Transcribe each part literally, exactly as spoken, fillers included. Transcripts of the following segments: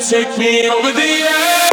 take me over the edge.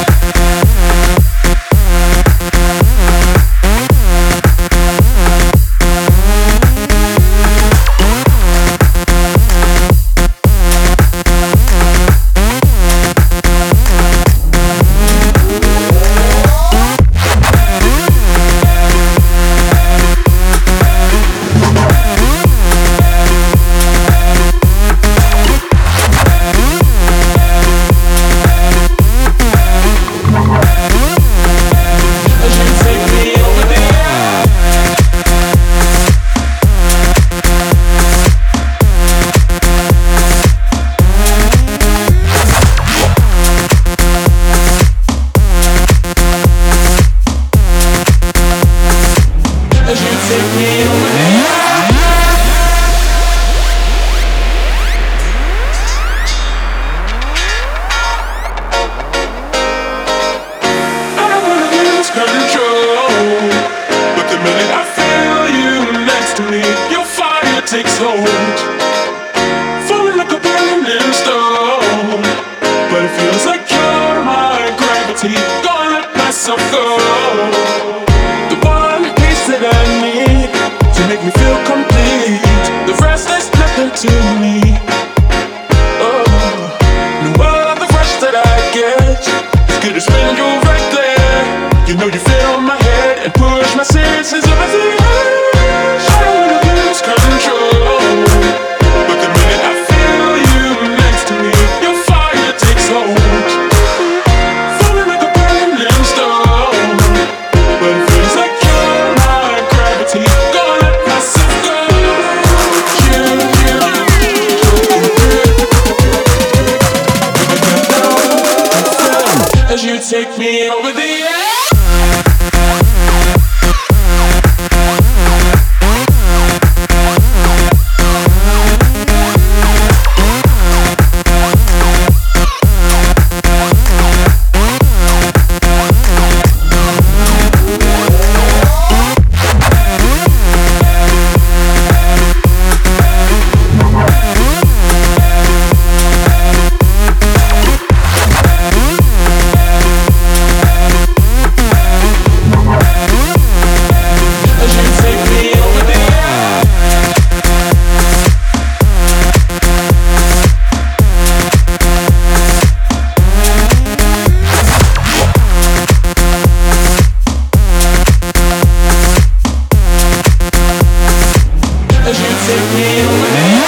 Takes hold, falling like a burning stone. But it feels like you're my gravity. Gonna let myself go. The one piece that I need to make me feel complete. The rest is nothing to me. Oh, no other rush that I get is good as when you're right there. You know you fill my head and push my senses over the edge. I don't wanna lose control, but the minute I feel you next to me, your fire takes hold. Falling like a burning stone, but it feels like you're my gravity. Gonna let myself go. You, you, you, as you take me over the edge. Take me away.